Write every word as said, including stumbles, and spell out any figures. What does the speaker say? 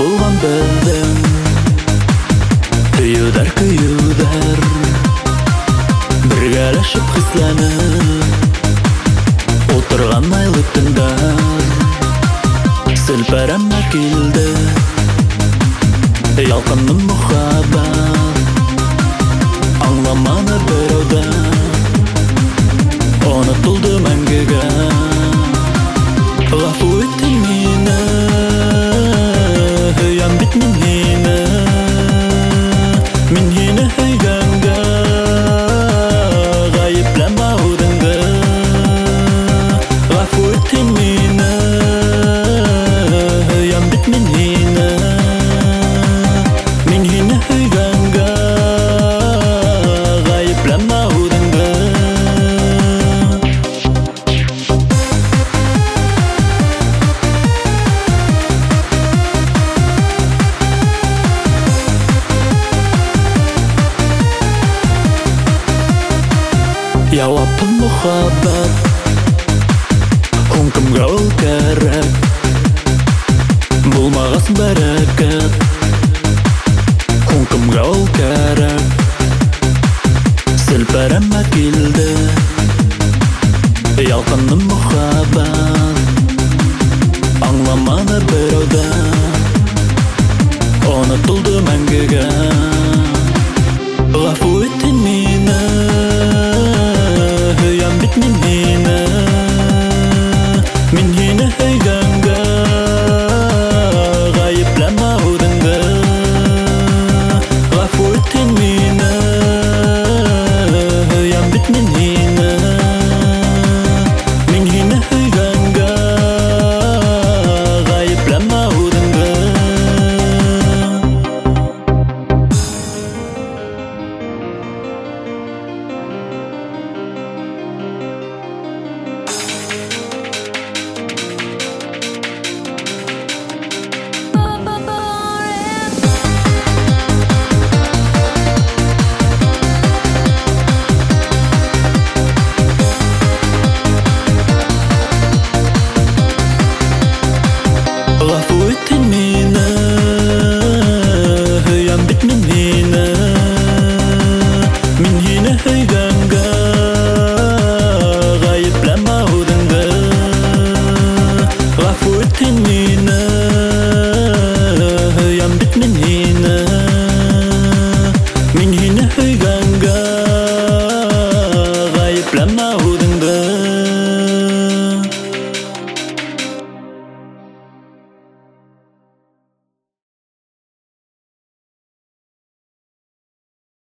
болған біздің Күйудар, күйудар Біргәләшіп хисләніп Отырған айлы түндар Сілпәрәмә келді Ялқынның мұхаббат Аңламаны бір ауда Ұнытылды мәңгіге Ғафу еттің мені Хүйям бит мен хені Мен хені хүйгәнгі Ғайыпләмә ұдыңғы Ғафу еттің мені Хүйям бит мен хені Мен хені хүйгәнгі Ғайыпләмә ұдыңғы Яуапын мұхаббат Хүн кімге ол кәрәк Болмағасын бәрәкәт